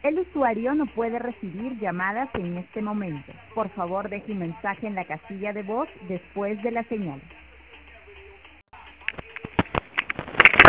El usuario no puede recibir llamadas en este momento. Por favor, deje un mensaje en la casilla de voz después de la señal.